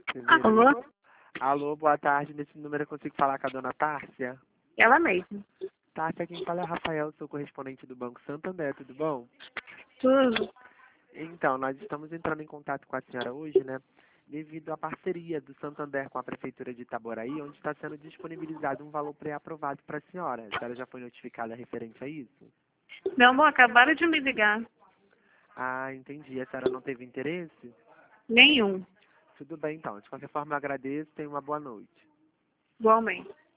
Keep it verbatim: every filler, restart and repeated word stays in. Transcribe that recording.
Primeiro. Alô? Alô, boa tarde. Nesse número eu consigo falar com a dona Tárcia? Ela mesma. Tárcia, quem fala é Rafael, sou correspondente do Banco Santander, tudo bom? Tudo. Então, nós estamos entrando em contato com a senhora hoje, né? Devido à parceria do Santander com a Prefeitura de Itaboraí, onde está sendo disponibilizado um valor pré-aprovado para a senhora. A senhora já foi notificada referente a isso? Meu amor, acabaram de me ligar. Ah, entendi. A senhora não teve interesse? Nenhum. Tudo bem, então. De qualquer forma, eu agradeço. Tenha uma boa noite. Igualmente.